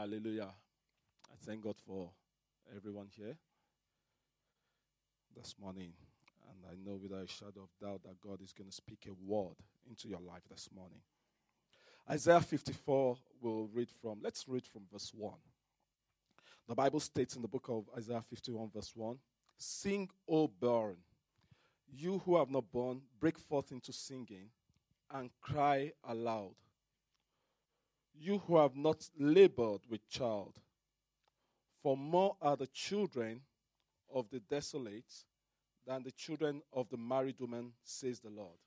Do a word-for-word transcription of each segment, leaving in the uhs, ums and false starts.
Hallelujah. I thank God for everyone here this morning. And I know without a shadow of doubt that God is going to speak a word into your life this morning. Isaiah fifty-four, we'll read from, let's read from verse one. The Bible states in the book of Isaiah fifty-one, verse one, "Sing, O barren, you who have not borne, break forth into singing and cry aloud. You who have not labored with child, for more are the children of the desolate than the children of the married woman, says the Lord.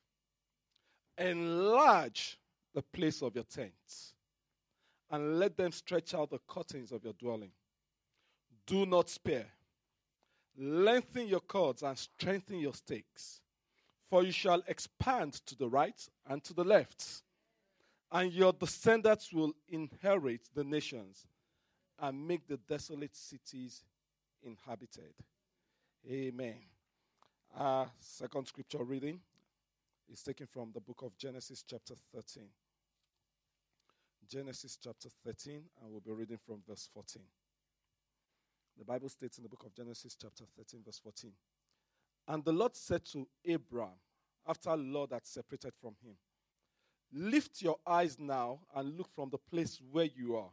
Enlarge the place of your tents, and let them stretch out the curtains of your dwelling. Do not spare. Lengthen your cords and strengthen your stakes, for you shall expand to the right and to the left, and your descendants will inherit the nations and make the desolate cities inhabited." Amen. Our second scripture reading is taken from the book of Genesis chapter thirteen. Genesis chapter thirteen, and we'll be reading from verse fourteen. The Bible states in the book of Genesis chapter thirteen, verse fourteen, "And the Lord said to Abraham, after the Lord had separated from him, Lift your eyes now and look from the place where you are,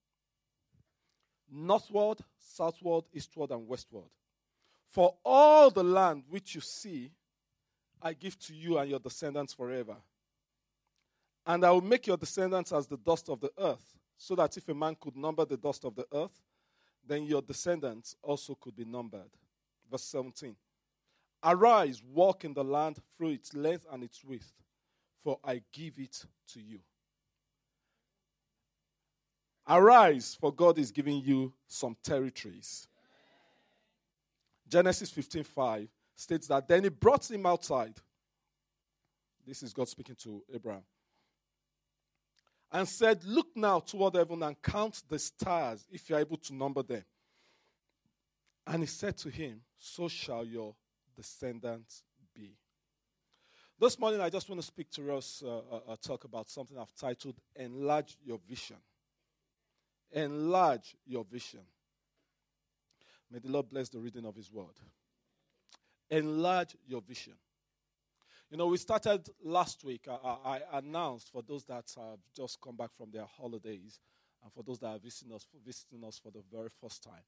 northward, southward, eastward, and westward. For all the land which you see, I give to you and your descendants forever. And I will make your descendants as the dust of the earth, so that if a man could number the dust of the earth, then your descendants also could be numbered." Verse seventeen, "Arise, walk in the land through its length and its width, for I give it to you." Arise, for God is giving you some territories. Genesis fifteen five states that then he brought him outside. This is God speaking to Abraham. "And said, Look now toward heaven and count the stars, if you are able to number them. And he said to him, So shall your descendants be." This morning, I just want to speak to us, uh, uh, talk about something I've titled, Enlarge Your Vision. Enlarge your vision. May the Lord bless the reading of his word. Enlarge your vision. You know, we started last week. I, I, I announced for those that have just come back from their holidays and for those that are visiting us, visiting us for the very first time.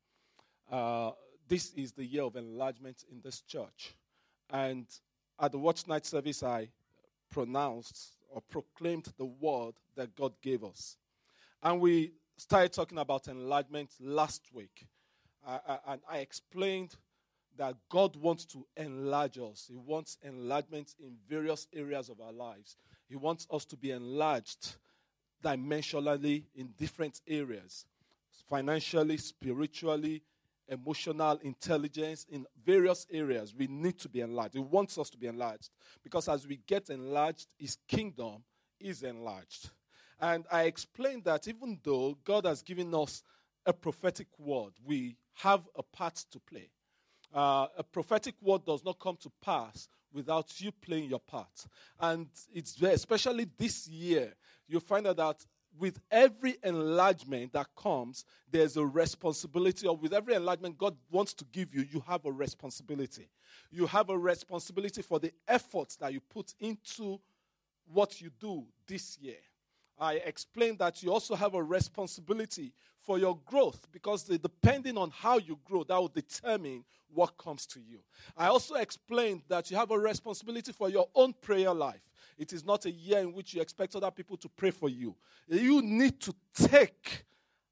Uh, this is the year of enlargement in this church. And at the watch night service, I pronounced or proclaimed the word that God gave us. And we started talking about enlargement last week. Uh, and I explained that God wants to enlarge us. He wants enlargement in various areas of our lives. He wants us to be enlarged dimensionally in different areas. Financially, spiritually, emotional intelligence, in various areas. We need to be enlarged. He wants us to be enlarged. Because as we get enlarged, his kingdom is enlarged. And I explained that even though God has given us a prophetic word, we have a part to play. Uh, a prophetic word does not come to pass without you playing your part. And it's very, especially this year, you find out that with every enlargement that comes, there's a responsibility, or with every enlargement God wants to give you, you have a responsibility. You have a responsibility for the efforts that you put into what you do this year. I explained that you also have a responsibility for your growth, because the, depending on how you grow, that will determine what comes to you. I also explained that you have a responsibility for your own prayer life. It is not a year in which you expect other people to pray for you. You need to take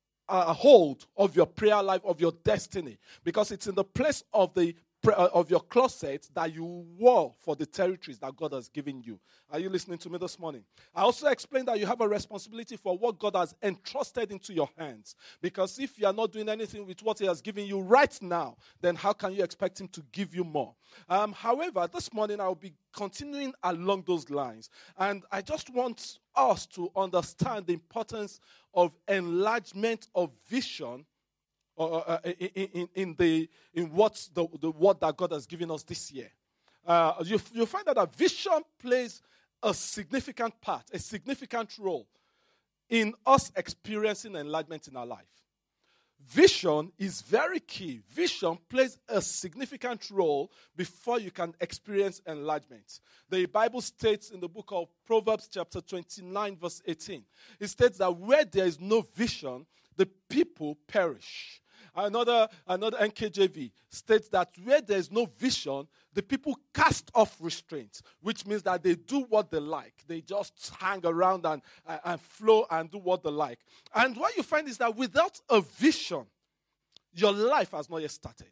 a hold of your prayer life, of your destiny, because it's in the place of the of your closet that you war for the territories that God has given you. Are you listening to me this morning? I also explained that you have a responsibility for what God has entrusted into your hands. Because if you are not doing anything with what he has given you right now, then how can you expect him to give you more? Um, however, this morning I will be continuing along those lines. And I just want us to understand the importance of enlargement of vision Uh, uh, in, in, in the in what the, the word that God has given us this year. Uh, you, you find that a vision plays a significant part, a significant role in us experiencing enlargement in our life. Vision is very key. Vision plays a significant role before you can experience enlargement. The Bible states in the book of Proverbs chapter twenty-nine verse eighteen, it states that where there is no vision, the people perish. Another, another N K J V states that where there is no vision, the people cast off restraint, which means that they do what they like. They just hang around and, and, and flow and do what they like. And what you find is that without a vision, your life has not yet started.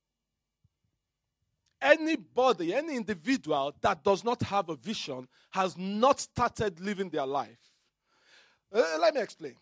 Anybody, any individual that does not have a vision has not started living their life. Uh, let me explain.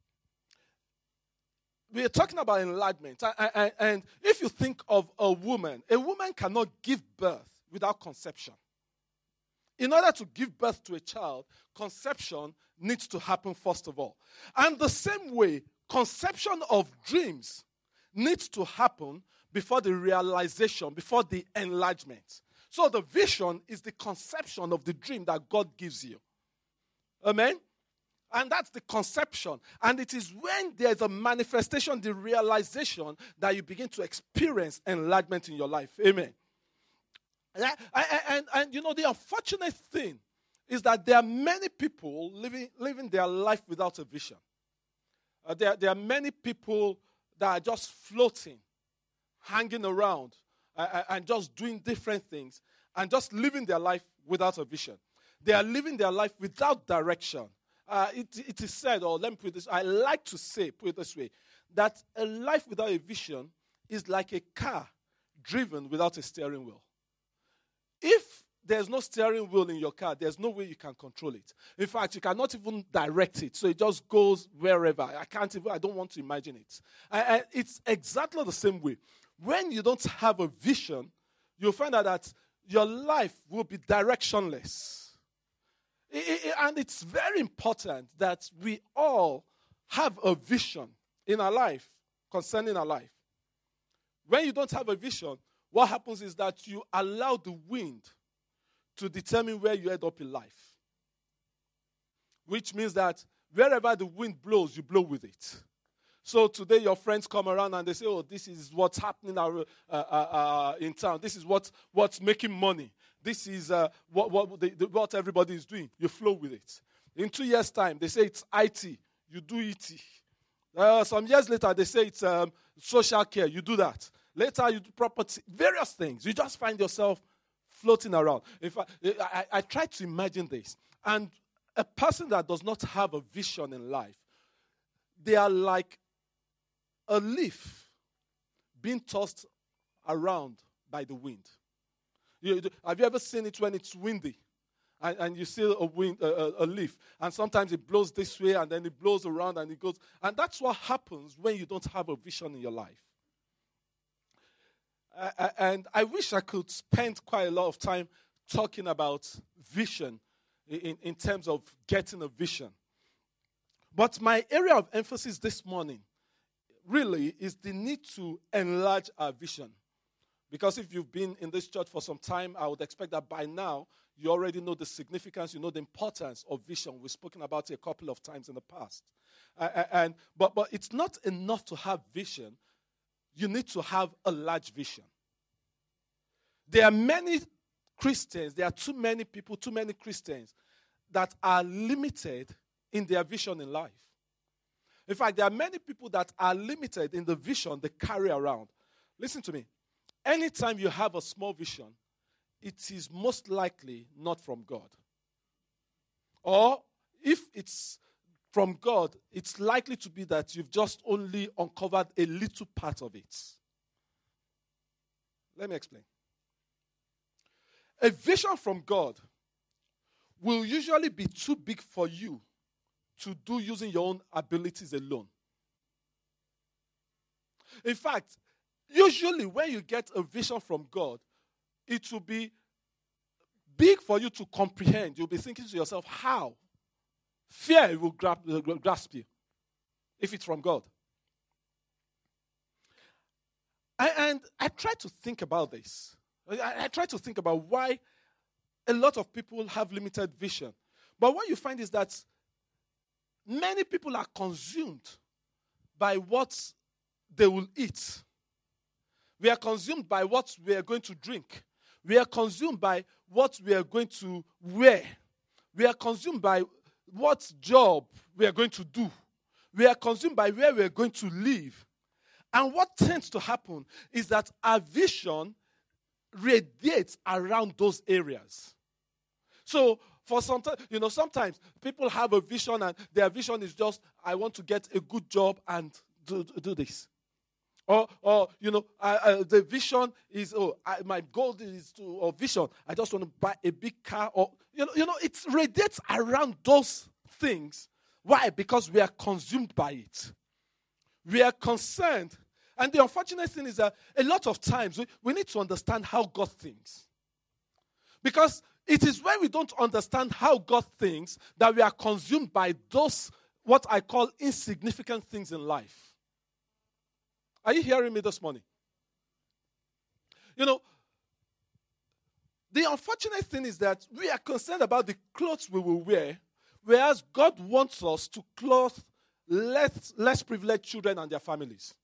We are talking about enlargement. And if you think of a woman, a woman cannot give birth without conception. In order to give birth to a child, conception needs to happen first of all. And the same way, conception of dreams needs to happen before the realization, before the enlargement. So the vision is the conception of the dream that God gives you. Amen? And that's the conception. And it is when there's a manifestation, the realization, that you begin to experience enlargement in your life. Amen. And, and, and, and you know, the unfortunate thing is that there are many people living, living their life without a vision. Uh, there, there are many people that are just floating, hanging around, uh, and just doing different things, and just living their life without a vision. They are living their life without direction. Uh, it, it is said, or let me put it this, I like to say, put it this way, that a life without a vision is like a car driven without a steering wheel. If there's no steering wheel in your car, there's no way you can control it. In fact, you cannot even direct it, so it just goes wherever. I can't even, I don't want to imagine it. And, and it's exactly the same way. When you don't have a vision, you'll find out that your life will be directionless. And it's very important that we all have a vision in our life, concerning our life. When you don't have a vision, what happens is that you allow the wind to determine where you end up in life. Which means that wherever the wind blows, you blow with it. So today your friends come around and they say, oh, this is what's happening uh, uh, uh, in town. This is what, what's making money. This is uh, what, what, the, the, what everybody is doing. You flow with it. In two years' time, they say it's I T. You do E T. Uh, some years later, they say it's um, social care. You do that. Later, you do property. Various things. You just find yourself floating around. In fact, I, I, I try to imagine this. And a person that does not have a vision in life, they are like a leaf being tossed around by the wind. You, have you ever seen it when it's windy and, and you see a, wind, a, a leaf, and sometimes it blows this way and then it blows around and it goes. And that's what happens when you don't have a vision in your life. Uh, and I wish I could spend quite a lot of time talking about vision in, in terms of getting a vision. But my area of emphasis this morning really is the need to enlarge our vision. Because if you've been in this church for some time, I would expect that by now you already know the significance, you know the importance of vision. We've spoken about it a couple of times in the past. Uh, and but, but it's not enough to have vision. You need to have a large vision. There are many Christians, there are too many people, too many Christians that are limited in their vision in life. In fact, there are many people that are limited in the vision they carry around. Listen to me. Anytime you have a small vision, it is most likely not from God. Or if it's from God, it's likely to be that you've just only uncovered a little part of it. Let me explain. A vision from God will usually be too big for you to do using your own abilities alone. In fact, usually when you get a vision from God, it will be big for you to comprehend. You'll be thinking to yourself, how? Fear will grasp you if it's from God. And I try to think about this. I try to think about why a lot of people have limited vision. But what you find is that many people are consumed by what they will eat. We are consumed by what we are going to drink. We are consumed by what we are going to wear. We are consumed by what job we are going to do. We are consumed by where we are going to live. And what tends to happen is that our vision radiates around those areas. So, for some time, you know, sometimes people have a vision and their vision is just, I want to get a good job and do, do this. Or, or you know, I, I, the vision is, oh, I, my goal is to, or vision, I just want to buy a big car. Or, you know, you know, it radiates around those things. Why? Because we are consumed by it. We are concerned. And the unfortunate thing is that a lot of times we, we need to understand how God thinks. Because it is when we don't understand how God thinks that we are consumed by those, what I call insignificant things in life. Are you hearing me this morning? You know, the unfortunate thing is that we are concerned about the clothes we will wear, whereas God wants us to clothe less, less privileged children and their families.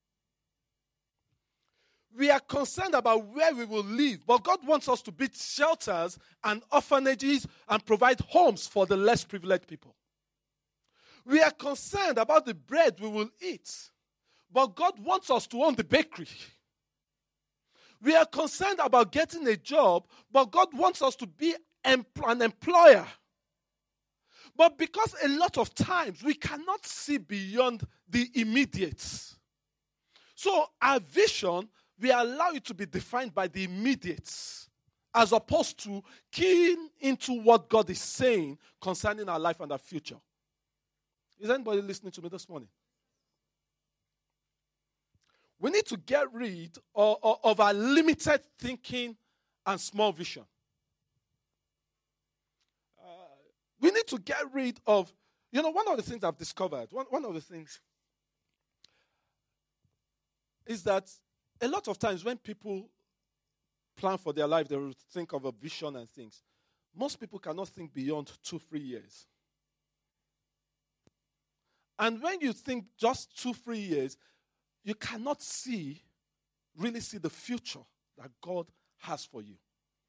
We are concerned about where we will live, but God wants us to build shelters and orphanages and provide homes for the less privileged people. We are concerned about the bread we will eat, but God wants us to own the bakery. We are concerned about getting a job, but God wants us to be an employer. But because a lot of times we cannot see beyond the immediate. So our vision, we allow it to be defined by the immediate, as opposed to keying into what God is saying concerning our life and our future. Is anybody listening to me this morning? We need to get rid of, of, of our limited thinking and small vision. Uh, we need to get rid of, you know, one of the things I've discovered, one, one of the things is that a lot of times when people plan for their life, they will think of a vision and things. Most people cannot think beyond two, three years. And when you think just two, three years, you cannot see, really see the future that God has for you.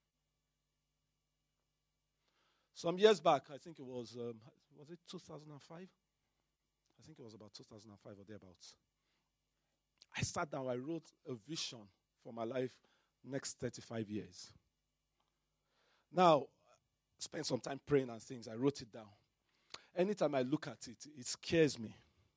Some years back, I think it was, um, was it two thousand five? I think it was about two thousand five or thereabouts. I sat down, I wrote a vision for my life next thirty-five years. Now, spent some time praying and things. I wrote it down. Anytime I look at it, it scares me.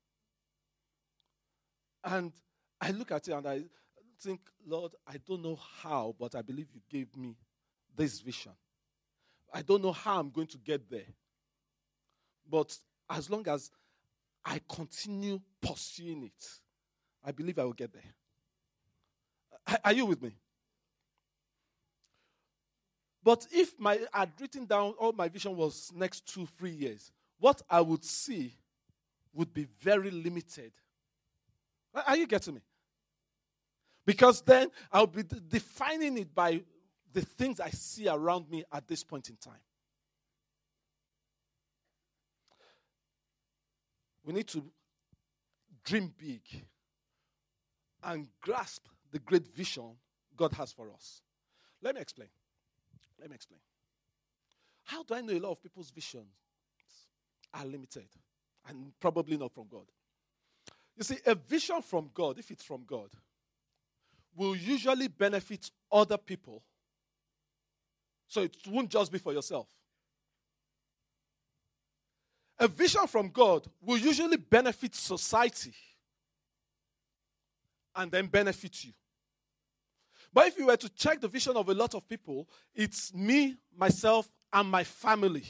And I look at it and I think, Lord, I don't know how, but I believe you gave me this vision. I don't know how I'm going to get there. But as long as I continue pursuing it, I believe I will get there. Are you with me? But if my I had written down all my vision was next two, three years, what I would see would be very limited. Are you getting me? Because then I'll be de- defining it by the things I see around me at this point in time. We need to dream big and grasp the great vision God has for us. Let me explain. Let me explain. How do I know a lot of people's visions are limited and probably not from God? You see, a vision from God, if it's from God, will usually benefit other people. So it won't just be for yourself. A vision from God will usually benefit society and then benefit you. But if you were to check the vision of a lot of people, it's me, myself, and my family.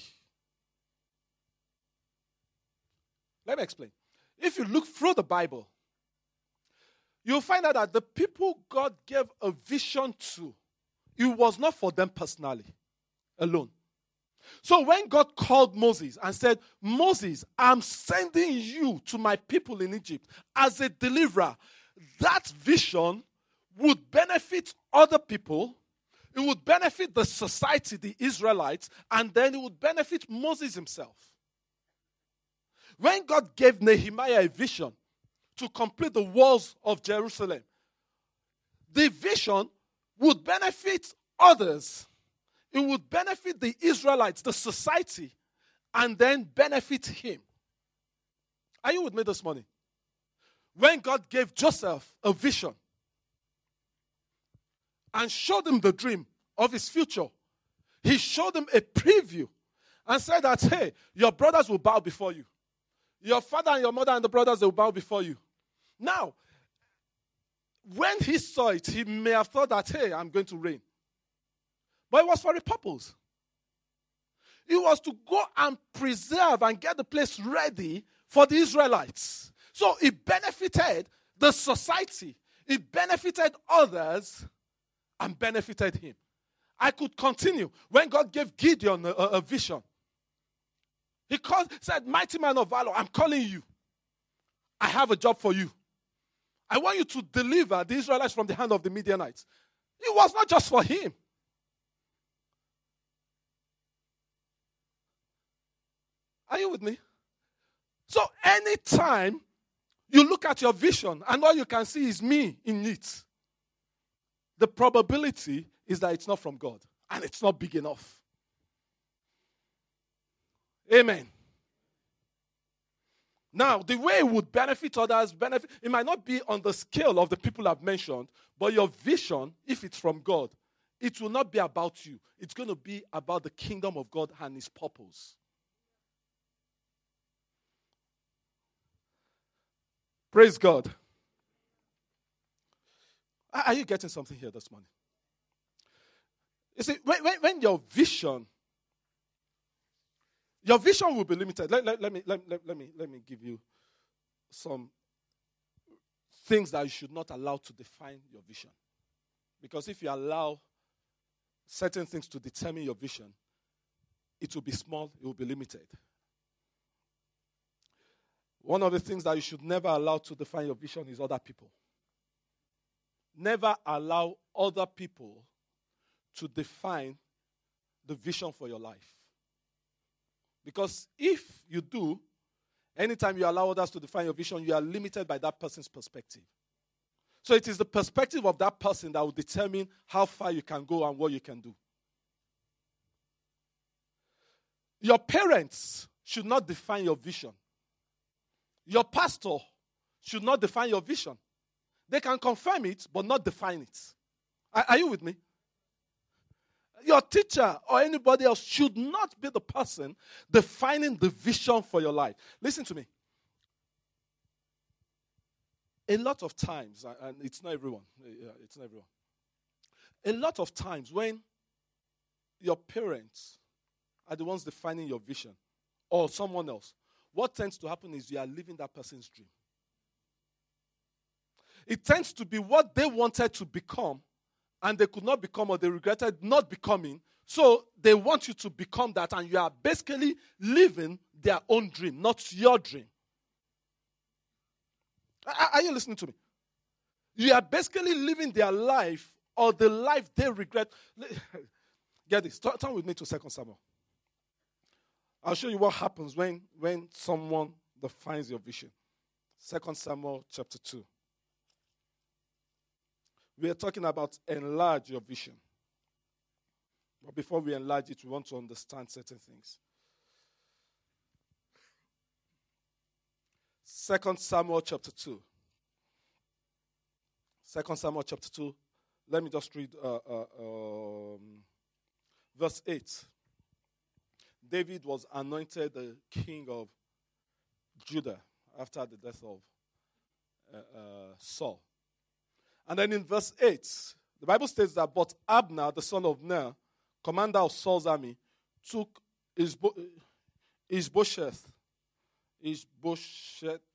Let me explain. If you look through the Bible, you'll find out that the people God gave a vision to, it was not for them personally, alone. So when God called Moses and said, Moses, I'm sending you to my people in Egypt as a deliverer, that vision would benefit other people, it would benefit the society, the Israelites, and then it would benefit Moses himself. When God gave Nehemiah a vision to complete the walls of Jerusalem, the vision would benefit others. It would benefit the Israelites, the society, and then benefit him. Are you with me this morning? When God gave Joseph a vision and showed him the dream of his future, he showed him a preview and said that, hey, your brothers will bow before you. Your father and your mother and the brothers, they will bow before you. Now, when he saw it, he may have thought that, hey, I'm going to reign. But it was for a purpose. It was to go and preserve and get the place ready for the Israelites. So it benefited the society. It benefited others and benefited him. I could continue. When God gave Gideon a, a, a vision, he called, said, mighty man of valor, I'm calling you. I have a job for you. I want you to deliver the Israelites from the hand of the Midianites. It was not just for him. Are you with me? So anytime you look at your vision and all you can see is me in it, the probability is that it's not from God and it's not big enough. Amen. Now, the way it would benefit others, benefit, it might not be on the scale of the people I've mentioned, but your vision, if it's from God, it will not be about you. It's going to be about the kingdom of God and his purpose. Praise God. Are you getting something here this morning? You see, when, when, when your vision, your vision will be limited. Let, let, let, me, let, let, let, me, let me give you some things that you should not allow to define your vision. Because if you allow certain things to determine your vision, it will be small, it will be limited. One of the things that you should never allow to define your vision is other people. Never allow other people to define the vision for your life. Because if you do, anytime you allow others to define your vision, you are limited by that person's perspective. So it is the perspective of that person that will determine how far you can go and what you can do. Your parents should not define your vision. Your pastor should not define your vision. They can confirm it, but not define it. Are, are you with me? Your teacher or anybody else should not be the person defining the vision for your life. Listen to me. A lot of times, and it's not everyone, it's not everyone. A lot of times when your parents are the ones defining your vision, or someone else, what tends to happen is you are living that person's dream. It tends to be what they wanted to become, and they could not become, or they regretted not becoming. So they want you to become that, and you are basically living their own dream, not your dream. Are, are you listening to me? You are basically living their life, or the life they regret. Get this. Turn, turn with me to Second Samuel. I'll show you what happens when, when someone defines your vision. Second Samuel chapter two. We are talking about enlarge your vision. But before we enlarge it, we want to understand certain things. Second Samuel chapter two. Second Samuel chapter two. Let me just read uh, uh, um, verse eight. David was anointed the king of Judah after the death of uh, uh, Saul. And then in verse eight, the Bible states that, but Abner, the son of Ner, commander of Saul's army, took Ishbosheth, Ishbosheth,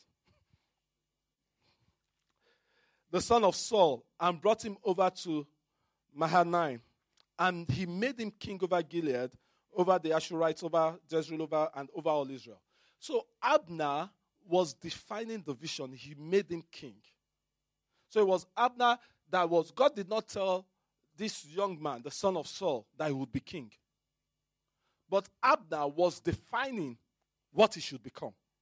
the son of Saul, and brought him over to Mahanaim. And he made him king over Gilead, over the Ashurites, over Jezreel, over, and over all Israel. So Abner was defining the vision. He made him king. So it was Abner that was, God did not tell this young man, the son of Saul, that he would be king. But Abner was defining what he should become.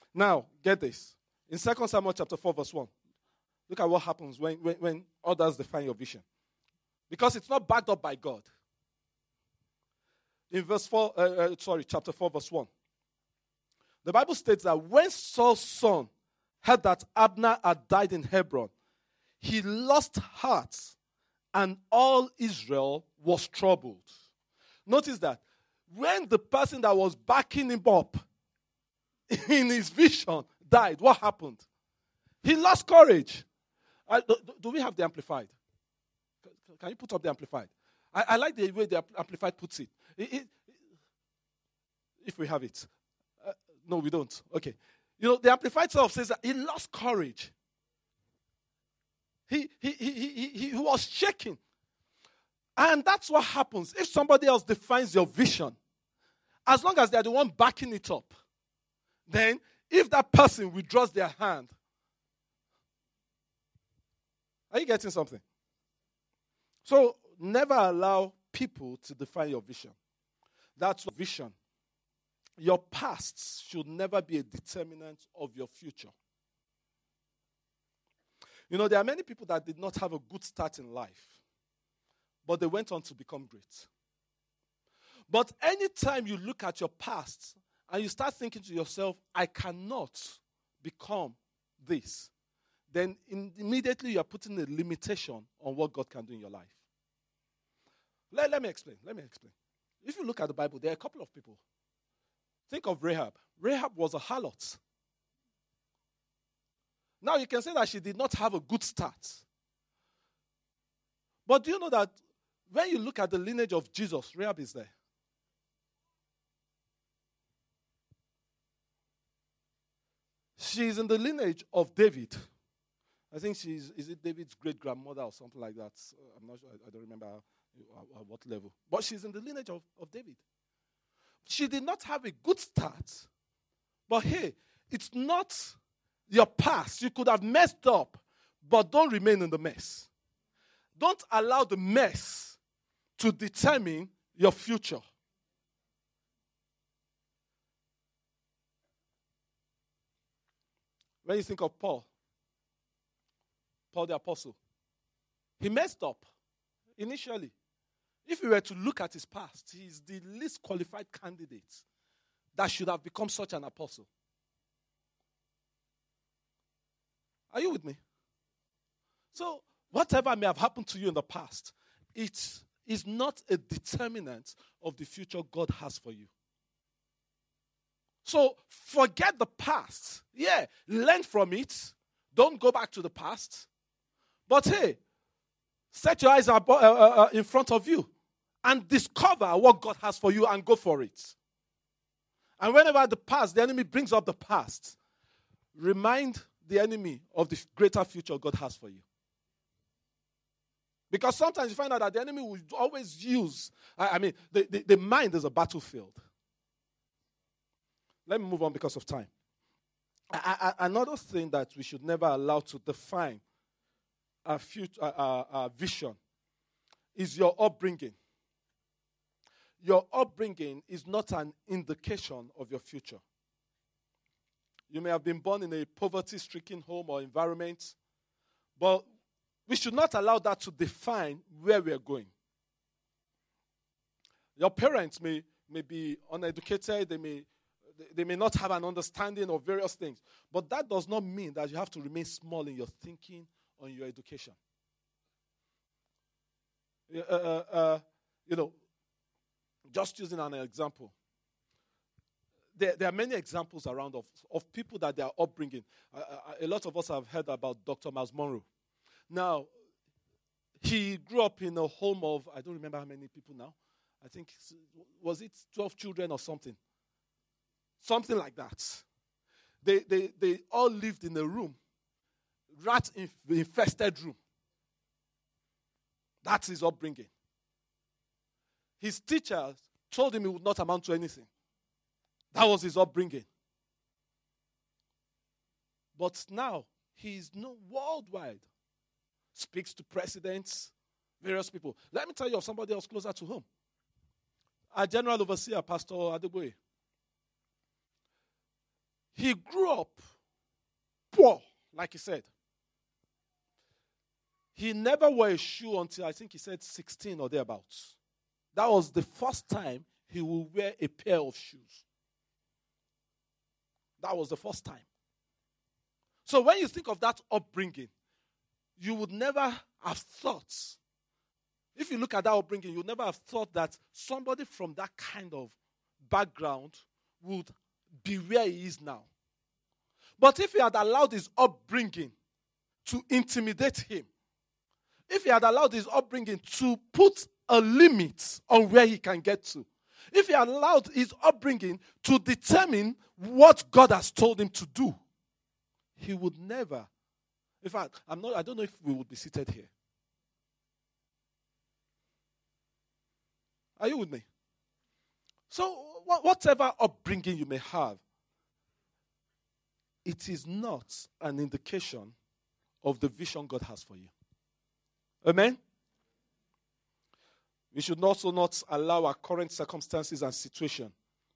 Now, get this. In Second Samuel chapter four, verse one, look at what happens when, when, when others define your vision. Because it's not backed up by God. In verse four, uh, uh, sorry, chapter four, verse one, the Bible states that when Saul's son heard that Abner had died in Hebron, he lost heart, and all Israel was troubled. Notice that when the person that was backing him up in his vision died, what happened? He lost courage. I, do, do we have the Amplified? Can you put up the Amplified? I, I like the way the Amplified puts it. it, it if we have it. Uh, no, we don't. Okay. You know, the Amplified self says that he lost courage. He, he, he, he, he, he was shaking. And that's what happens if somebody else defines your vision. As long as they're the one backing it up, then if that person withdraws their hand, are you getting something? So never allow people to define your vision. That's your vision. Your past should never be a determinant of your future. You know, there are many people that did not have a good start in life, but they went on to become great. But anytime you look at your past and you start thinking to yourself, I cannot become this, then in, immediately you are putting a limitation on what God can do in your life. Let, let me explain. Let me explain. If you look at the Bible, there are a couple of people. Think of Rahab. Rahab was a harlot. Now you can say that she did not have a good start. But do you know that when you look at the lineage of Jesus, Rahab is there? She is in the lineage of David. I think she's, is it David's great-grandmother or something like that? I'm not sure, I don't remember at what level. But she's in the lineage of, of David. She did not have a good start. But hey, it's not your past. You could have messed up, but don't remain in the mess. Don't allow the mess to determine your future. When you think of Paul, Paul the Apostle, he messed up initially. If we were to look at his past, he is the least qualified candidate that should have become such an apostle. Are you with me? So, whatever may have happened to you in the past, it is not a determinant of the future God has for you. So, forget the past. Yeah, learn from it. Don't go back to the past. But hey, set your eyes up, uh, uh, in front of you and discover what God has for you and go for it. And whenever the past, the enemy brings up the past, remind the enemy of the greater future God has for you. Because sometimes you find out that the enemy will always use, I, I mean, the, the, the mind is a battlefield. Let me move on because of time. I, I, another thing that we should never allow to define our, future, our, our vision is your upbringing. Your upbringing is not an indication of your future. You may have been born in a poverty-stricken home or environment, but we should not allow that to define where we are going. Your parents may, may be uneducated, they may, they may not have an understanding of various things, but that does not mean that you have to remain small in your thinking or in your education. Uh, uh, uh, you know, just using an example. There, there are many examples around of, of people that they are upbringing. Uh, a lot of us have heard about Doctor Miles Monroe. Now, he grew up in a home of, I don't remember how many people now. I think, was it twelve children or something? Something like that. They, they, they all lived in a room, rat-infested room. That's his upbringing. His teachers told him he would not amount to anything. That was his upbringing. But now, he is known worldwide. Speaks to presidents, various people. Let me tell you of somebody else closer to home. Our general overseer, Pastor Adeboye. he grew up poor, like he said. He never wore a shoe until I think he said sixteen or thereabouts. That was the first time he will wear a pair of shoes. That was the first time. So when you think of that upbringing, you would never have thought, if you look at that upbringing, you would never have thought that somebody from that kind of background would be where he is now. But if he had allowed his upbringing to intimidate him, if he had allowed his upbringing to put a limit on where he can get to, if he allowed his upbringing to determine what God has told him to do, he would never. In fact, I'm not, I don't know if we would be seated here. Are you with me? So, whatever upbringing you may have, it is not an indication of the vision God has for you. Amen? We should also not allow our current circumstances and situation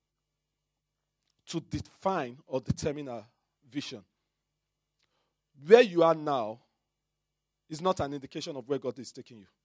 to define or determine our vision. Where you are now is not an indication of where God is taking you.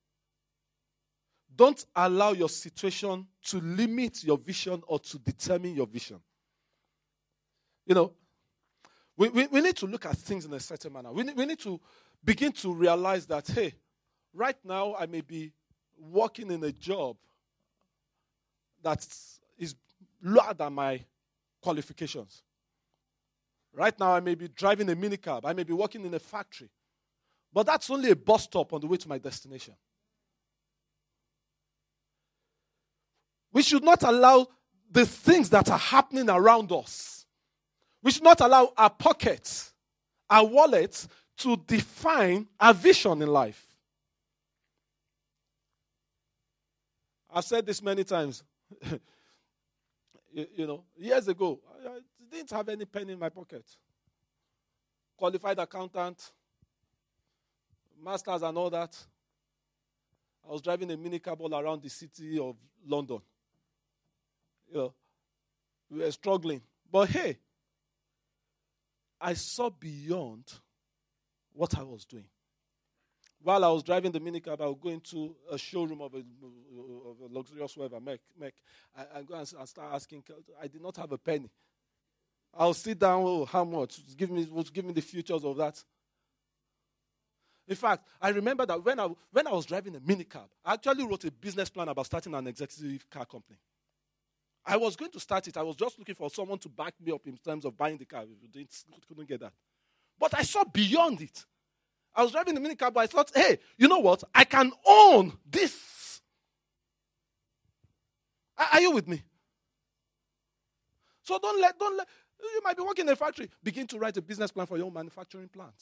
Don't allow your situation to limit your vision or to determine your vision. You know, we, we, we need to look at things in a certain manner. We need, we need to begin to realize that, hey, right now I may be working in a job that is lower than my qualifications. Right now I may be driving a minicab. I may be working in a factory. But that's only a bus stop on the way to my destination. We should not allow the things that are happening around us. We should not allow our pockets, our wallets, to define our vision in life. I've said this many times. you, you know, years ago, I, I didn't have any penny in my pocket. Qualified accountant, masters and all that. I was driving a minicab all around the city of London. You know, we were struggling. But hey, I saw beyond what I was doing. While I was driving the minicab, I would go into a showroom of a, of a luxurious whatever, Mac, Mac. I, I go and start asking. I did not have a penny. I'll sit down. Oh, how much? Give me, give me the futures of that. In fact, I remember that when I when I was driving a minicab, I actually wrote a business plan about starting an executive car company. I was going to start it. I was just looking for someone to back me up in terms of buying the car. I couldn't get that. But I saw beyond it. I was driving the minicab, but I thought, hey, you know what? I can own this. Are you with me? So don't let, don't let, you might be working in a factory. Begin to write a business plan for your own manufacturing plant.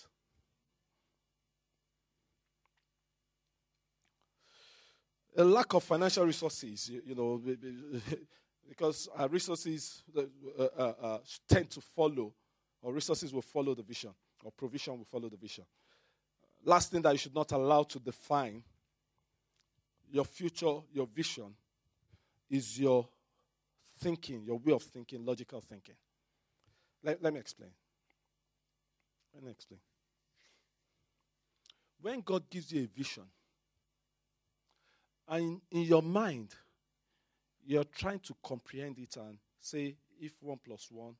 A lack of financial resources, you, you know, because our resources uh, uh, uh, tend to follow, or resources will follow the vision, or provision will follow the vision. Last thing that you should not allow to define your future, your vision, is your thinking, your way of thinking, logical thinking. Let, let me explain. Let me explain. When God gives you a vision, and in, in your mind, you're trying to comprehend it and say, if one plus one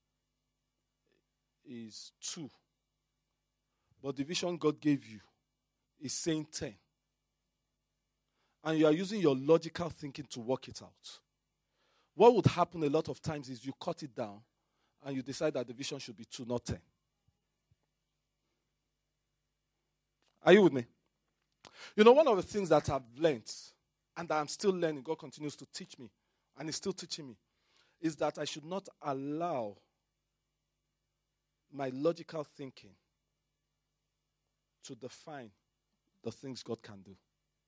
is two, but the vision God gave you is saying ten. And you are using your logical thinking to work it out. What would happen a lot of times is you cut it down and you decide that the vision should be two, not ten. Are you with me? You know, one of the things that I've learned and that I'm still learning, God continues to teach me, and He's still teaching me, is that I should not allow my logical thinking to define the things God can do.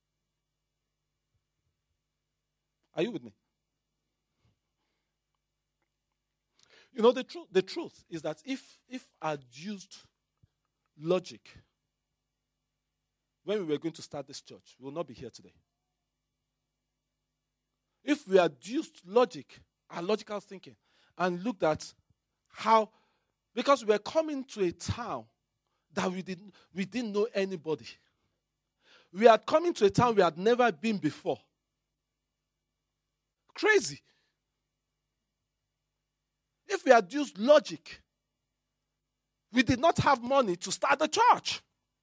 Are you with me? You know, the truth the truth is that if if I'd used logic when we were going to start this church, we will not be here today. If we had used logic, our logical thinking, and looked at how, because we were coming to a town that we didn't, we didn't know anybody. We had come into a town we had never been before. Crazy. If we had used logic, we did not have money to start the church.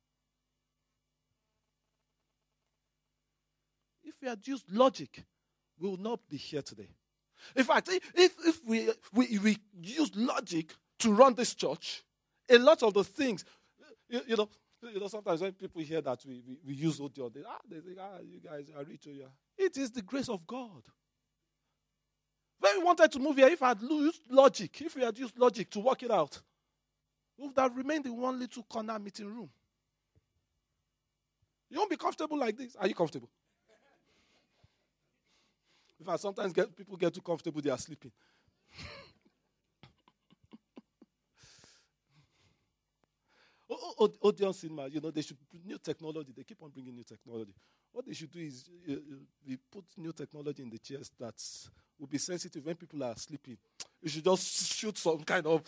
If we had used logic, we would not be here today. In fact, if, if we, we, we use logic to run this church, a lot of the things, you, you know, you know, sometimes when people hear that we, we, we use audio, they, ah, they think, ah, you guys are rich. Yeah. It is the grace of God. When we wanted to move here, if I had used logic, if we had used logic to work it out, we would have remained in one little corner meeting room. You won't be comfortable like this. Are you comfortable? In fact, sometimes get, people get too comfortable, they are sleeping. Odeon Cinema, you know, they should put new technology. They keep on bringing new technology. What they should do is uh, we put new technology in the chairs that will be sensitive when people are sleeping. You should just shoot some kind of...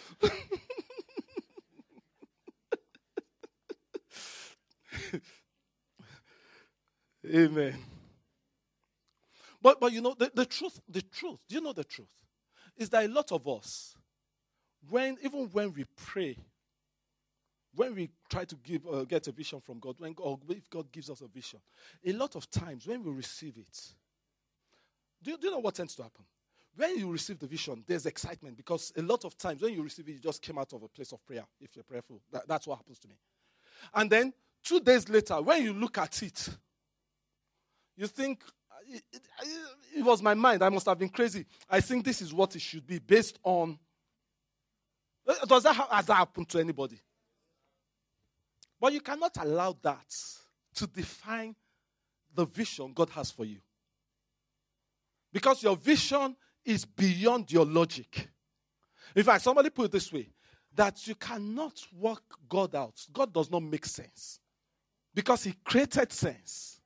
Amen. But, but you know, the, the truth, the truth, do you know the truth? Is that a lot of us, when even when we pray, when we try to give uh, get a vision from God, when God, if God gives us a vision, a lot of times when we receive it, do you, do you know what tends to happen? When you receive the vision, there's excitement because a lot of times when you receive it, you just came out of a place of prayer, if you're prayerful. That, that's what happens to me. And then two days later, when you look at it, you think, it, it, it was my mind, I must have been crazy. I think this is what it should be based on. Does that, has that happened to anybody? But you cannot allow that to define the vision God has for you. Because your vision is beyond your logic. In fact, somebody put it this way, that you cannot work God out. God does not make sense. Because he created sense.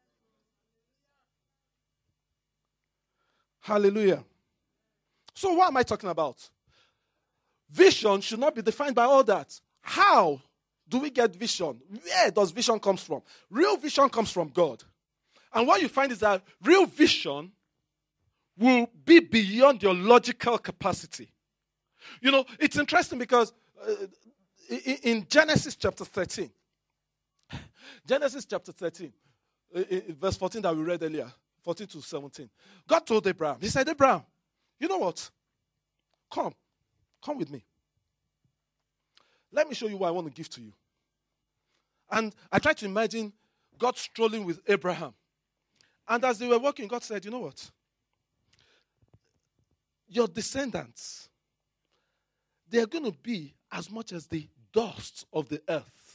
Hallelujah. So what am I talking about? Vision should not be defined by all that. How do we get vision? Where does vision come from? Real vision comes from God. And what you find is that real vision will be beyond your logical capacity. You know, it's interesting because uh, in Genesis chapter thirteen, Genesis chapter thirteen, verse fourteen that we read earlier, fourteen to seventeen, God told Abraham, he said, Abraham, you know what? Come, come with me. Let me show you what I want to give to you. And I tried to imagine God strolling with Abraham. And as they were walking, God said, you know what? Your descendants, they are going to be as much as the dust of the earth.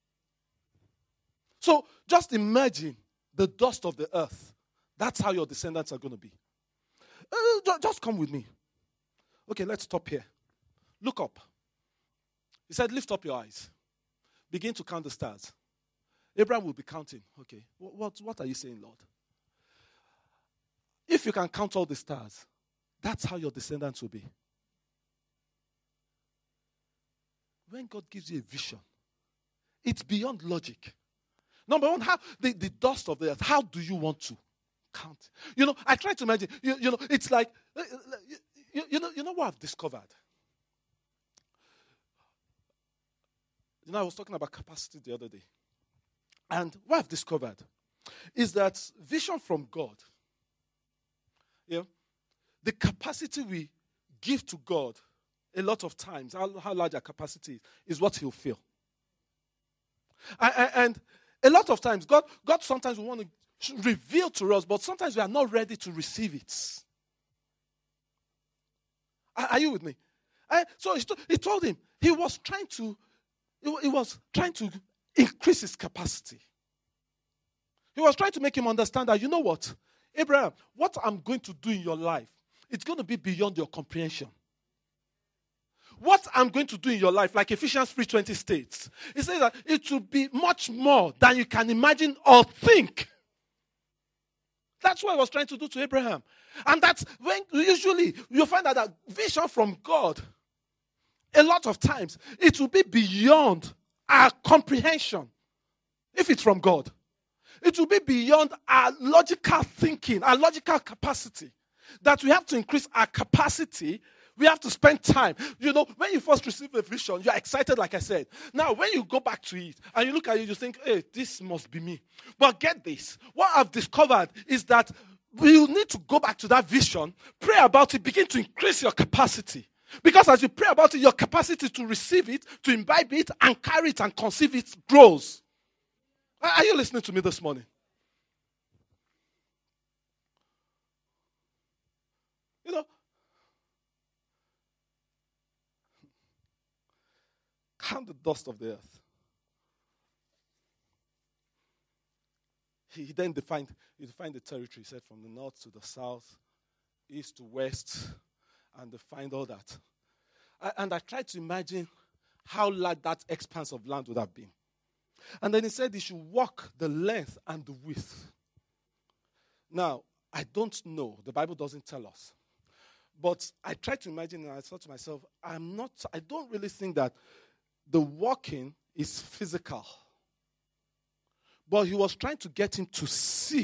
So just imagine the dust of the earth. That's how your descendants are going to be. Uh, just come with me. Okay, let's stop here. Look up. He said, lift up your eyes. Begin to count the stars. Abraham will be counting. Okay, what, what are you saying, Lord? If you can count all the stars, that's how your descendants will be. When God gives you a vision, it's beyond logic. Number one, how the, the dust of the earth, how do you want to count? You know, I try to imagine, you, you know, it's like, you, you, know, you know what I've discovered? You know, I was talking about capacity the other day. And what I've discovered is that vision from God, you know, the capacity we give to God, a lot of times, how, how large our capacity is, is what he'll feel. And, and a lot of times, God, God sometimes will want to reveal to us, but sometimes we are not ready to receive it. Are, are you with me? And so he, he told him, he was trying to, he was trying to increase his capacity. He was trying to make him understand that, you know what, Abraham, what I'm going to do in your life, it's going to be beyond your comprehension. What I'm going to do in your life, like Ephesians three twenty states, it says that it will be much more than you can imagine or think. That's what I was trying to do to Abraham. And that's when usually you'll find that, that vision from God a lot of times, it will be beyond our comprehension if it's from God. It will be beyond our logical thinking, our logical capacity. That we have to increase our capacity. We have to spend time. You know, when you first receive a vision, you're excited, like I said. Now, when you go back to it and you look at it, you think, hey, this must be me. But get this. What I've discovered is that you need to go back to that vision, pray about it, begin to increase your capacity. Because as you pray about it, your capacity to receive it, to imbibe it, and carry it and conceive it grows. Are you listening to me this morning? You know, count the dust of the earth. He then defined, he defined the territory. He said from the north to the south, east to west, and defined all that. I, and I tried to imagine how large that expanse of land would have been. And then he said he should walk the length and the width. Now, I don't know. The Bible doesn't tell us. But I tried to imagine, and I thought to myself, I'm not, I don't really think that the walking is physical. But he was trying to get him to see,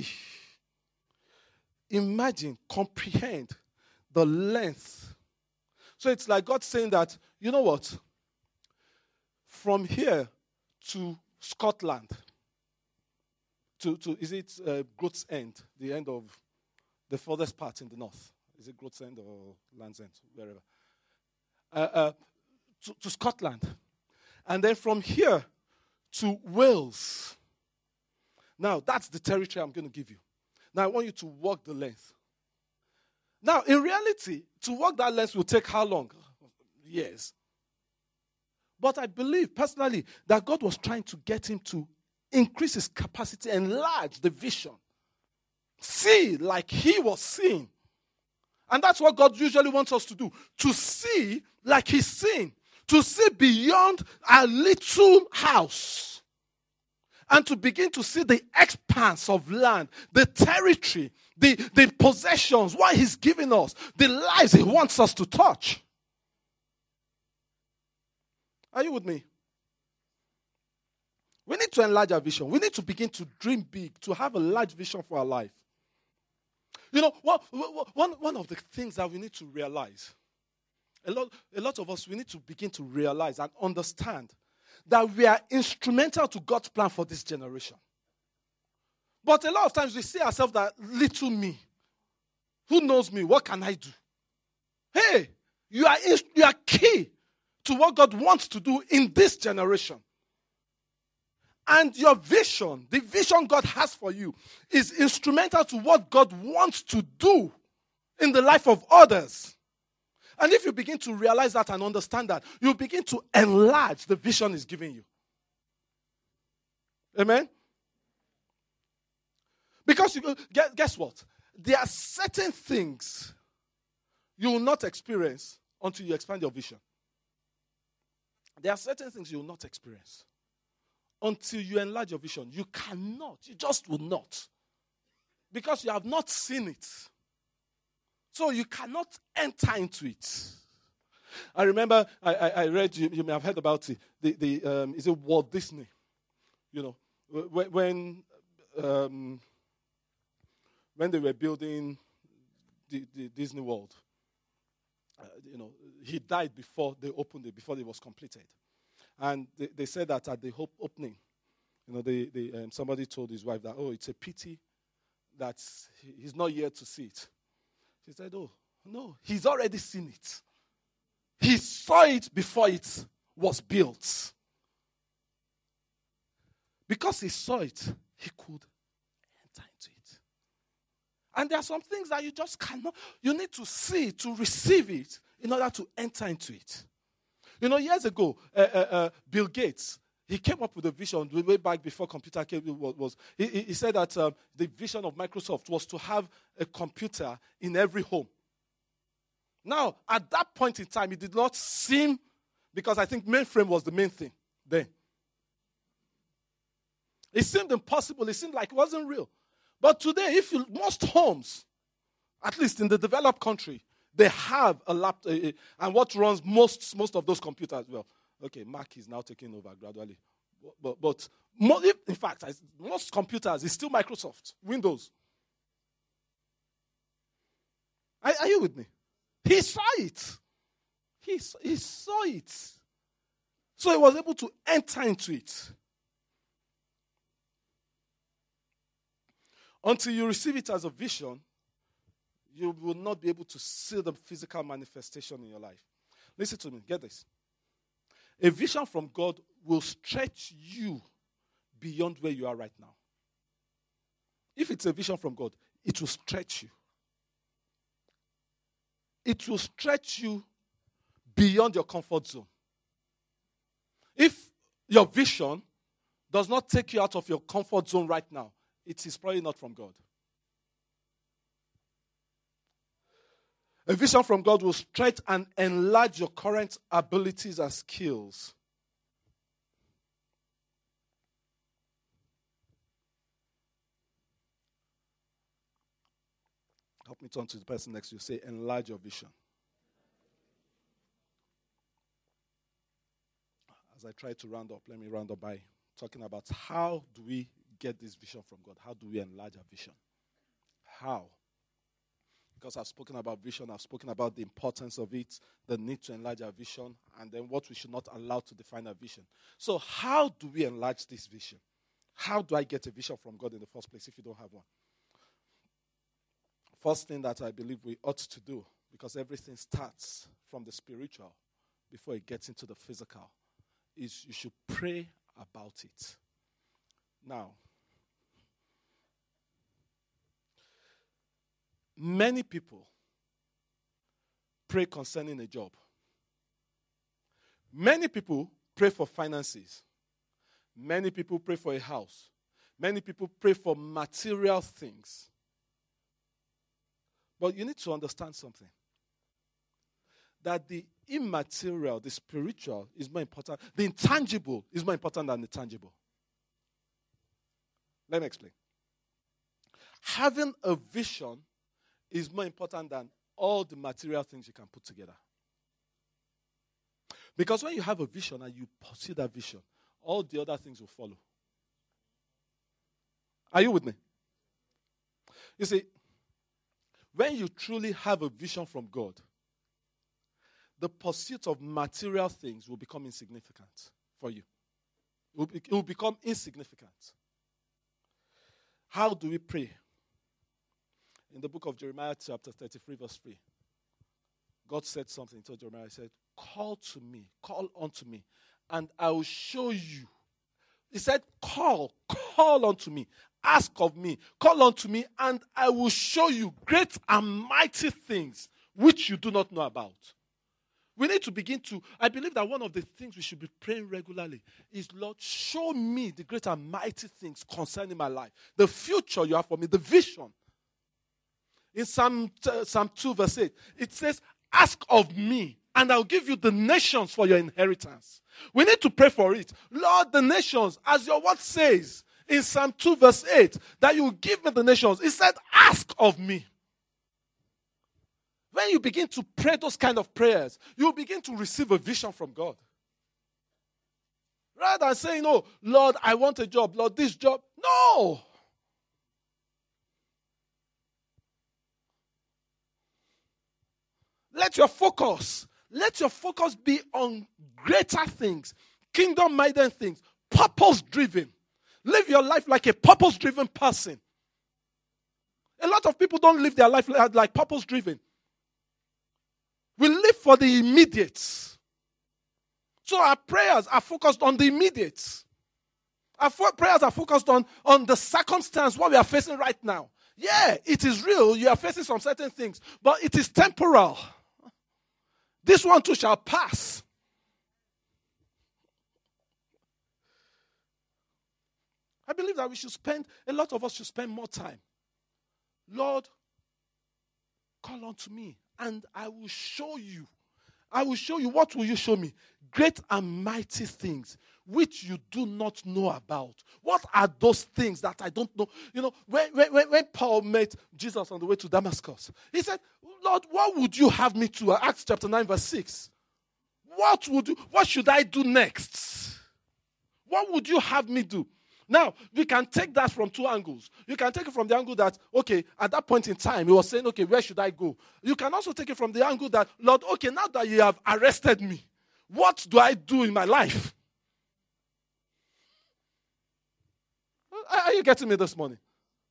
imagine, comprehend the length. So it's like God saying that, you know what? From here to Scotland, to, to is it uh, Groats End, the end of the furthest part in the north? Is it Groats End or Land's End, wherever? Uh, uh, to, to Scotland. And then from here to Wales. Now, that's the territory I'm going to give you. Now, I want you to walk the length. Now, in reality, to walk that length will take how long? Years. But I believe, personally, that God was trying to get him to increase his capacity, enlarge the vision. See like he was seeing. And that's what God usually wants us to do. To see like he's seeing. To see beyond our little house. And to begin to see the expanse of land, the territory, the, the possessions, what he's giving us, the lives he wants us to touch. Are you with me? We need to enlarge our vision. We need to begin to dream big, to have a large vision for our life. You know, one, one, one of the things that we need to realize, a lot, a lot of us, we need to begin to realize and understand that we are instrumental to God's plan for this generation. But a lot of times we see ourselves that little me. Who knows me? What can I do? Hey, you are, you are key to what God wants to do in this generation. And your vision, the vision God has for you, is instrumental to what God wants to do in the life of others. And if you begin to realize that and understand that, you begin to enlarge the vision He's giving you. Amen? Because you guess what? There are certain things you will not experience until you expand your vision. There are certain things you will not experience until you enlarge your vision. You cannot. You just will not. Because you have not seen it. So you cannot enter into it. I remember I, I, I read, you, you may have heard about it, the, the, um, is it Walt Disney? You know, when, when, um, when they were building the, the Disney World, uh, you know, he died before they opened it, before it was completed. And they, they said that at the opening, you know, they, they, um, somebody told his wife that, oh, it's a pity that he's not here to see it. She said, oh, no, he's already seen it. He saw it before it was built. Because he saw it, he could enter into it. And there are some things that you just cannot, you need to see, to receive it, in order to enter into it. You know, years ago, uh, uh, uh, Bill Gates, he came up with a vision way back before computer came, was, was he, he said that um, the vision of Microsoft was to have a computer in every home. Now, at that point in time, it did not seem, because I think mainframe was the main thing then. It seemed impossible. It seemed like it wasn't real. But today, if you, most homes, at least in the developed country, They have a laptop, and what runs most most of those computers? Well, okay, Mac is now taking over gradually, but but, but in fact, most computers is still Microsoft Windows. Are, are you with me? He saw it. He he saw it, so he was able to enter into it. Until you receive it as a vision, you will not be able to see the physical manifestation in your life. Listen to me. Get this. A vision from God will stretch you beyond where you are right now. If it's a vision from God, it will stretch you. It will stretch you beyond your comfort zone. If your vision does not take you out of your comfort zone right now, it is probably not from God. A vision from God will stretch and enlarge your current abilities and skills. Help me turn to the person next to you. Say, enlarge your vision. As I try to round up, let me round up by talking about how do we get this vision from God? How do we enlarge our vision? How? Because I've spoken about vision, I've spoken about the importance of it, the need to enlarge our vision, and then what we should not allow to define our vision. So how do we enlarge this vision? How do I get a vision from God in the first place if you don't have one? First thing that I believe we ought to do, because everything starts from the spiritual before it gets into the physical, is you should pray about it. Now, many people pray concerning a job. Many people pray for finances. Many people pray for a house. Many people pray for material things. But you need to understand something. That the immaterial, the spiritual is more important. The intangible is more important than the tangible. Let me explain. Having a vision is more important than all the material things you can put together. Because when you have a vision and you pursue that vision, all the other things will follow. Are you with me? You see, when you truly have a vision from God, the pursuit of material things will become insignificant for you. It will, be, it will become insignificant. How do we pray? In the book of Jeremiah, chapter thirty-three, verse three, God said something. He told Jeremiah, he said, call to me, call unto me, and I will show you. He said, call, call unto me, ask of me, call unto me, and I will show you great and mighty things which you do not know about. We need to begin to, I believe that one of the things we should be praying regularly is, Lord, show me the great and mighty things concerning my life. The future you have for me, the vision. In Psalm, uh, Psalm two, verse eight, it says, ask of me, and I'll give you the nations for your inheritance. We need to pray for it. Lord, the nations, as your word says in Psalm two, verse eight, that you will give me the nations. It said, ask of me. When you begin to pray those kind of prayers, you begin to receive a vision from God. Rather than saying, oh, Lord, I want a job. Lord, this job. No. Let your focus, let your focus be on greater things, kingdom-minded things, purpose-driven. Live your life like a purpose-driven person. A lot of people don't live their life like, like purpose-driven. We live for the immediate. So our prayers are focused on the immediate. Our fo- prayers are focused on, on the circumstance, what we are facing right now. Yeah, it is real. You are facing some certain things, but it is temporal. This one too shall pass. I believe that we should spend, a lot of us should spend more time. Lord, call unto me, and I will show you. I will show you. What will you show me? Great and mighty things which you do not know about. What are those things that I don't know? You know, when, when, when Paul met Jesus on the way to Damascus, he said, Lord, what would you have me to? Acts chapter nine, verse six. What would you, what should I do next? What would you have me do? Now, we can take that from two angles. You can take it from the angle that, okay, at that point in time, he was saying, okay, where should I go? You can also take it from the angle that, Lord, okay, now that you have arrested me, what do I do in my life? Are you getting me this morning?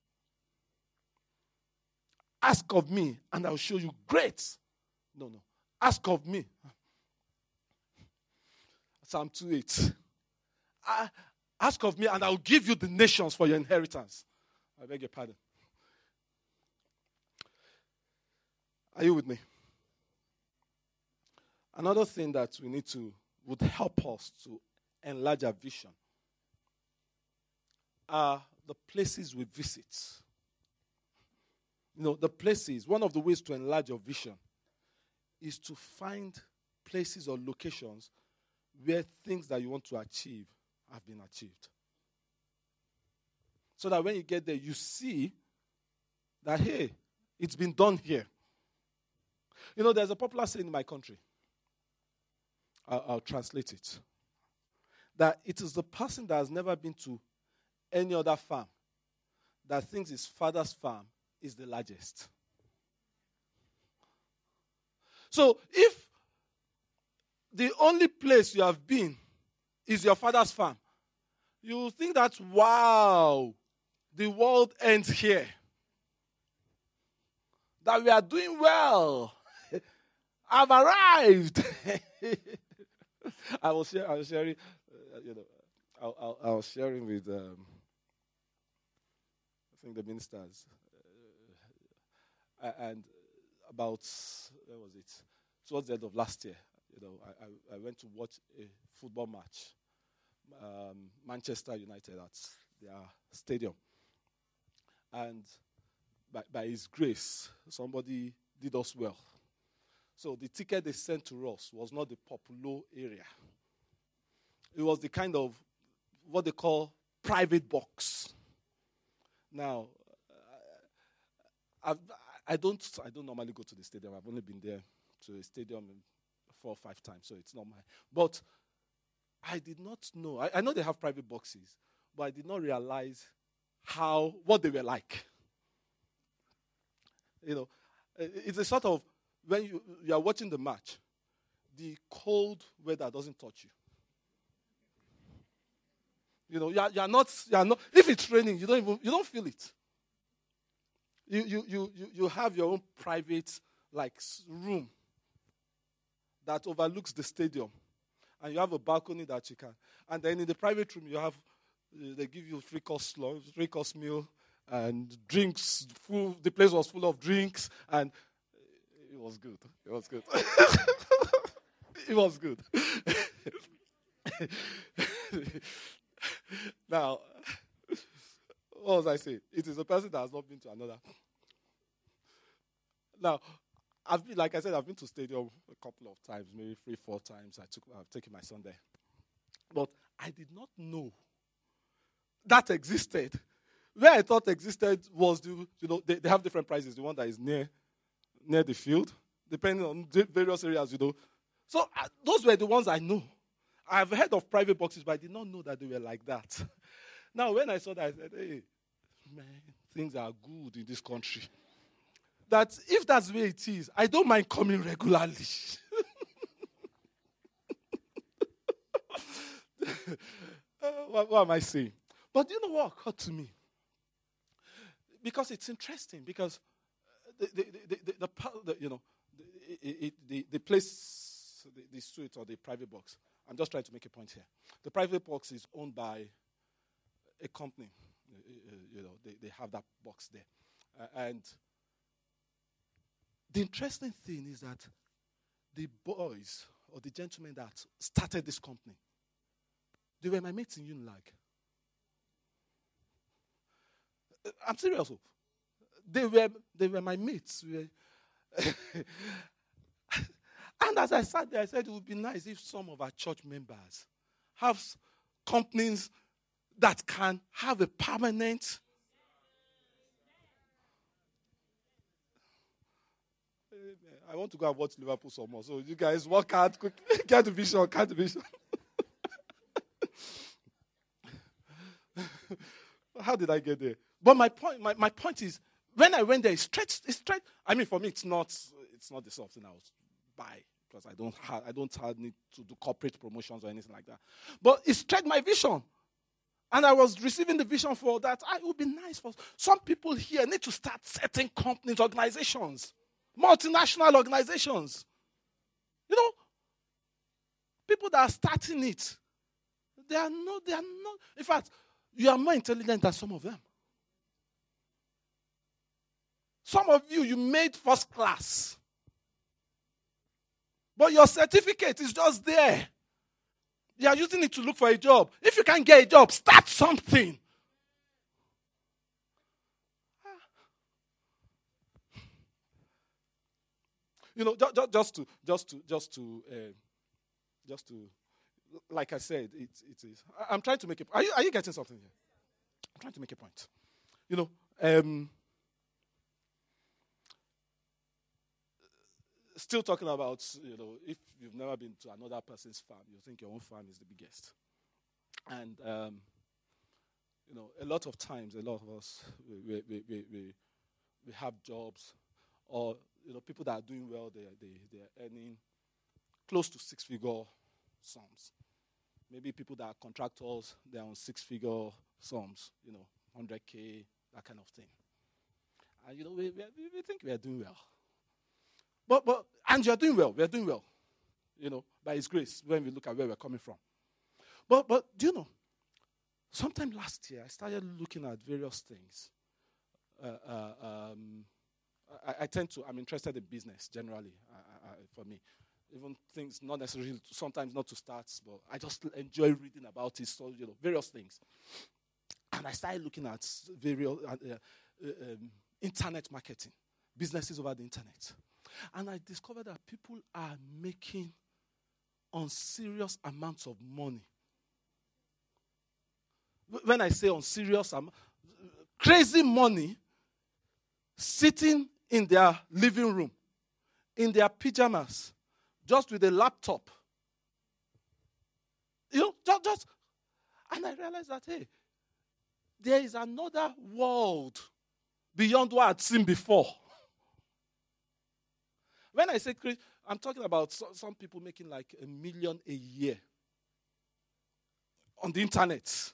Ask of me, and I will show you great. No, no. Ask of me. Psalm two eight. Ask of me, and I will give you the nations for your inheritance. I beg your pardon. Are you with me? Another thing that we need to, would help us to enlarge our vision are the places we visit. You know, the places, one of the ways to enlarge your vision is to find places or locations where things that you want to achieve have been achieved. So that when you get there, you see that, hey, it's been done here. You know, there's a popular saying in my country. I'll, I'll translate it. That it is the person that has never been to any other farm that thinks his father's farm is the largest. So if the only place you have been is your father's farm, you think that, wow, the world ends here. That we are doing well. I've arrived. I was share, I was sharing, uh, you know, I, I, I was sharing with, um, I think the ministers, uh, and about, where was it? Towards the end of last year, you know, I, I, I went to watch a football match. Um, Manchester United at their stadium. And by, by His grace, somebody did us well. So the ticket they sent to us was not the popular area. It was the kind of what they call private box. Now, I've, I don't I don't normally go to the stadium. I've only been there to a stadium four or five times, so it's not my. But I did not know. I, I know they have private boxes, but I did not realize how what they were like. You know, it's a sort of when you, you are watching the match, the cold weather doesn't touch you. You know, you are, you are not. You are not. If it's raining, you don't even you don't feel it. You you you you, you have your own private like room that overlooks the stadium. And you have a balcony that you can. And then in the private room, you have, uh, they give you three course lunch, three course meal, and drinks. Full, the place was full of drinks, and it was good. It was good. It was good. Now, what was I saying? It is a person that has not been to another. Now, I've been, like I said, I've been to stadium a couple of times, maybe three, four times. I took, I've taken my son there. But I did not know that existed. Where I thought existed was, the, you know, they, they have different prices. The one that is near near the field, depending on the various areas, you know. So uh, those were the ones I know. I've heard of private boxes, but I did not know that they were like that. Now, when I saw that, I said, hey, man, things are good in this country. That if that's the way it is, I don't mind coming regularly. uh, what, what am I saying? But you know what occurred to me? Because it's interesting, because the, the, the, the, the, the you know, the, the, the place, the, the suite or the private box, I'm just trying to make a point here. The private box is owned by a company. You know, they, they have that box there. Uh, and the interesting thing is that the boys or the gentlemen that started this company, they were my mates in Unilag. I'm serious. They were they were my mates. We were And as I sat there, I said it would be nice if some of our church members have companies that can have a permanent. I want to go and watch Liverpool some more. So you guys work hard, quick, get the vision, get the vision. How did I get there? But my point, my, my point is, when I went there, it stretched, it stretched. I mean, for me, it's not, it's not the sort of thing I was buy because I don't have, I don't have need to do corporate promotions or anything like that. But it stretched my vision, and I was receiving the vision for that. I, it would be nice for some people here need to start setting companies, organizations, multinational organizations. You know, people that are starting it, they are not, they are not. In fact, you are more intelligent than some of them. Some of you, you made first class. But your certificate is just there. You are using it to look for a job. If you can't get a job, start something. You know, just, just to, just to, just to, uh, just to, like I said, it, it is. I'm trying to make it. Are you, are you getting something here? I'm trying to make a point. You know, um, still talking about, you know, if you've never been to another person's farm, you think your own farm is the biggest. And, um, you know, a lot of times, a lot of us, we we we we, we have jobs, or, you know, people that are doing well, they they they are earning close to six-figure sums. Maybe people that are contractors, they're on six-figure sums, you know, one hundred K, that kind of thing. And, you know, we, we, we think we are doing well. But, but, and you're doing well, we're doing well, you know, by His grace, when we look at where we're coming from. But, but do you know, sometime last year, I started looking at various things. Uh, uh, um, I, I tend to, I'm interested in business, generally, uh, uh, for me. Even things, not necessarily, sometimes not to start, but I just enjoy reading about it, so, you know, various things. And I started looking at various uh, uh, um, internet marketing, businesses over the internet. And I discovered that people are making unserious amounts of money. When I say unserious, um, crazy money, sitting in their living room, in their pajamas, just with a laptop. You know, just, just, and I realized that, hey, there is another world beyond what I'd seen before. When I say crazy, I'm talking about so, some people making like a million a year on the internet.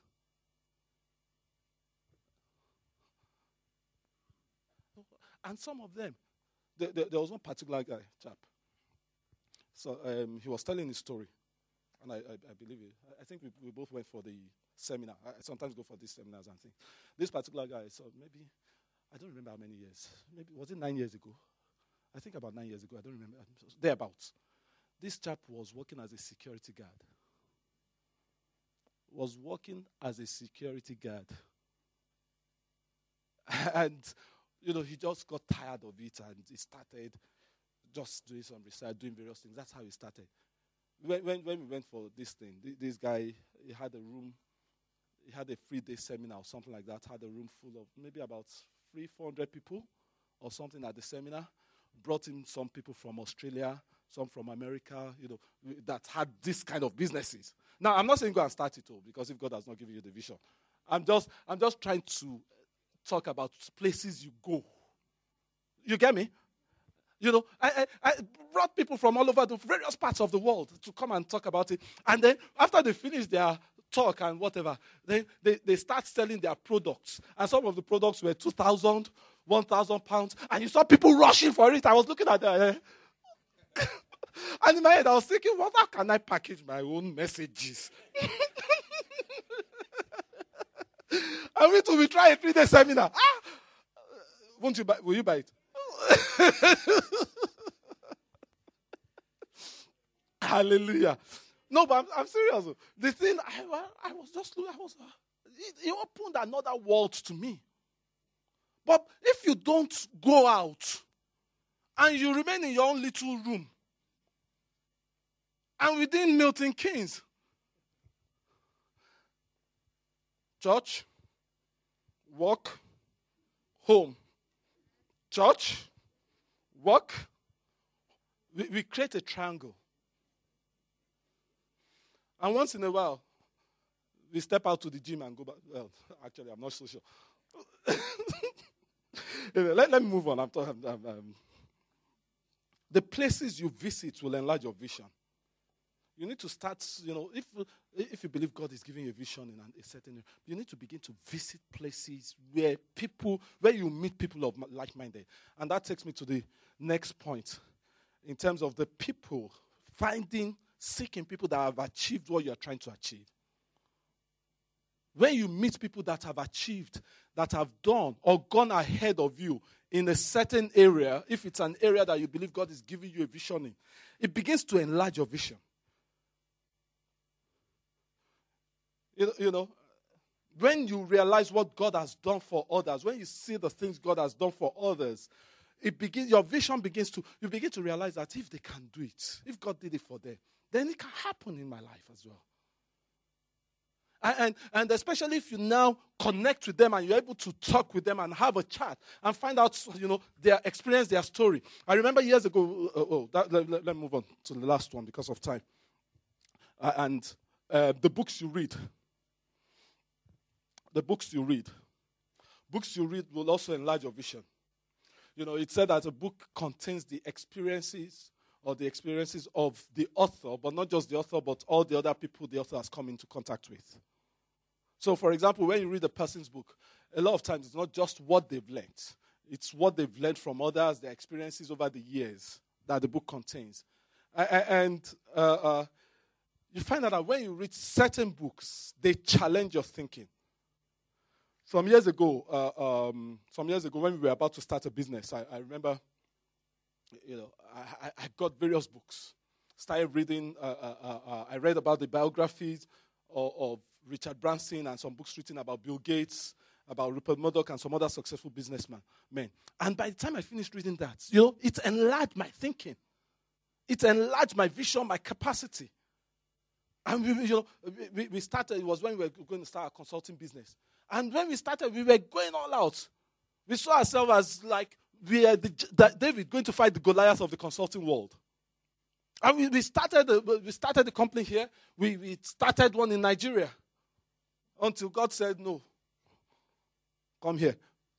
And some of them, there, there, there was one particular guy, chap. So um, he was telling his story, and I, I, I believe it. I think we, we both went for the seminar. I sometimes go for these seminars and things. This particular guy, so maybe, I don't remember how many years. Maybe, was it nine years ago? I think about nine years ago. I don't remember. Thereabouts. This chap was working as a security guard. Was working as a security guard. And, you know, he just got tired of it, and he started just doing some research, doing various things. That's how he started. When, when, when we went for this thing, this guy, he had a room, he had a three-day seminar or something like that, had a room full of maybe about three, four hundred people or something at the seminar. Brought in some people from Australia, some from America, you know, that had this kind of businesses. Now, I'm not saying go and start it all, because if God has not given you the vision. I'm just, I'm just trying to talk about places you go. You get me? You know, I, I, I brought people from all over the various parts of the world to come and talk about it. And then after they finish their talk and whatever, they, they, they start selling their products. And some of the products were two thousand, one thousand pounds. And you saw people rushing for it. I was looking at that. Eh? And in my head, I was thinking, well, how can I package my own messages? And we to be trying a three-day seminar. Ah! Won't you buy, will you buy it? Hallelujah. No, but I'm, I'm serious. The thing, I, I was just looking, I was, it, it opened another world to me. But if you don't go out and you remain in your own little room, And within Milton Keynes, church, work, home. Church, work. We, we create a triangle. And once in a while, we step out to the gym and go back. Well, actually, I'm not so sure. Anyway, let, let me move on. I'm talking. I'm, um, the places you visit will enlarge your vision. You need to start, you know, if if you believe God is giving you a vision in a certain area, you need to begin to visit places where people, where you meet people of like-minded. And that takes me to the next point in terms of the people, finding, seeking people that have achieved what you are trying to achieve. When you meet people that have achieved, that have done or gone ahead of you in a certain area, if it's an area that you believe God is giving you a vision in, it begins to enlarge your vision. You know, you know, when you realize what God has done for others, when you see the things God has done for others, it begins, your vision begins to, you begin to realize that if they can do it, if God did it for them, then it can happen in my life as well. And, and, and especially if you now connect with them and you're able to talk with them and have a chat and find out, you know, their experience, their story. I remember years ago, uh, oh, that, let, let, let me move on to the last one because of time. Uh, and uh, the books you read. The books you read. Books you read will also enlarge your vision. You know, it said that a book contains the experiences or the experiences of the author, but not just the author, but all the other people the author has come into contact with. So, for example, when you read a person's book, a lot of times it's not just what they've learned. It's what they've learned from others, their experiences over the years that the book contains. And uh, uh, you find out that when you read certain books, they challenge your thinking. Some years ago, uh, um, some years ago, when we were about to start a business, I, I remember, you know, I, I got various books. Started reading. Uh, uh, uh, I read about the biographies of, of Richard Branson and some books written about Bill Gates, about Rupert Murdoch, and some other successful businessmen. Men. And by the time I finished reading that, you know, it enlarged my thinking. It enlarged my vision, my capacity. And we, you know, we, we started. It was when we were going to start a consulting business. And when we started, we were going all out. We saw ourselves as like we are the, the, David going to fight the Goliath of the consulting world. And we, we started the, we started the company here. We, we started one in Nigeria until God said, no, come here.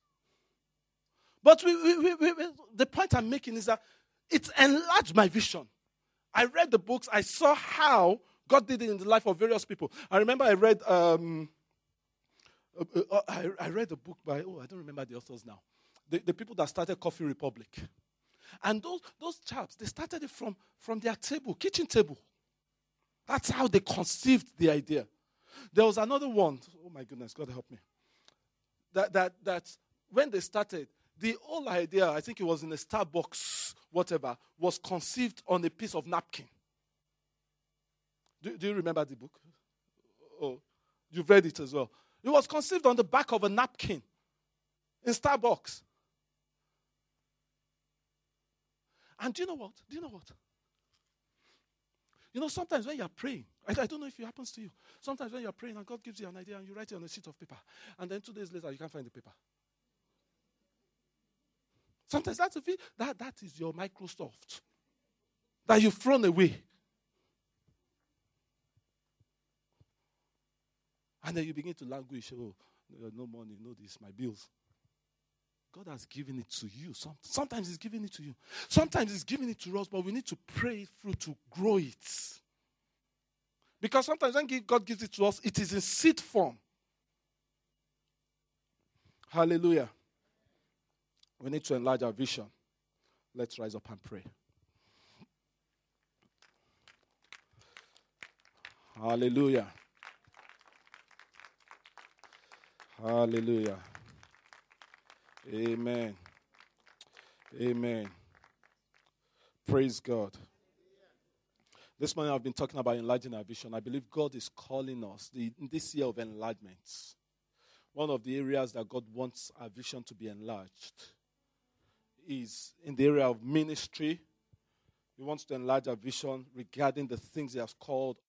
But we, we, we, we, the point I'm making is that it enlarged my vision. I read the books. I saw how God did it in the life of various people. I remember I read... Um, Uh, uh, I, I read a book by, oh, I don't remember the authors now. The, the people that started Coffee Republic. And those, those chaps, they started it from, from their table, kitchen table. That's how they conceived the idea. There was another one, oh my goodness, God help me. That, that, that when they started, the whole idea, I think it was in a Starbucks, whatever, was conceived on a piece of napkin. Do, do you remember the book? Oh, you've read it as well. It was conceived on the back of a napkin in Starbucks. And do you know what? Do you know what? You know, sometimes when you're praying, I, I don't know if it happens to you. Sometimes when you're praying and God gives you an idea and you write it on a sheet of paper, and then two days later you can't find the paper. Sometimes that's a bit, that, that is your Microsoft that you've thrown away. And then you begin to languish, oh, no money, no this, my bills. God has given it to you. Sometimes He's giving it to you. Sometimes He's giving it to us, but we need to pray it through to grow it. Because sometimes when God gives it to us, it is in seed form. Hallelujah. We need to enlarge our vision. Let's rise up and pray. Hallelujah. Hallelujah. Amen. Amen. Praise God. This morning I've been talking about enlarging our vision. I believe God is calling us the, in this year of enlargement. One of the areas that God wants our vision to be enlarged is in the area of ministry, He wants to enlarge our vision regarding the things He has called